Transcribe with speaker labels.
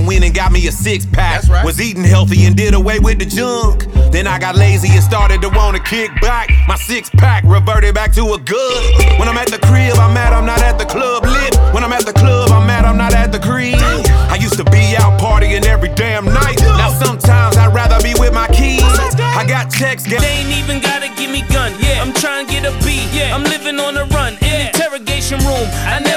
Speaker 1: went and got me a six-pack.
Speaker 2: Right.
Speaker 1: Was eating healthy and did away with the junk. Then I got lazy and started to wanna kick back. My six-pack reverted back to a good. When I'm at the crib, I'm mad I'm not at the club lit. When I'm at the club, I'm mad I'm not at the crib. I used to be out partying every damn night. Now sometimes I'd rather be with my kids. I got checks.
Speaker 3: They ain't even gotta give me gun. Yeah, I'm trying to get a B. Yeah, I'm living on the run in the interrogation room. I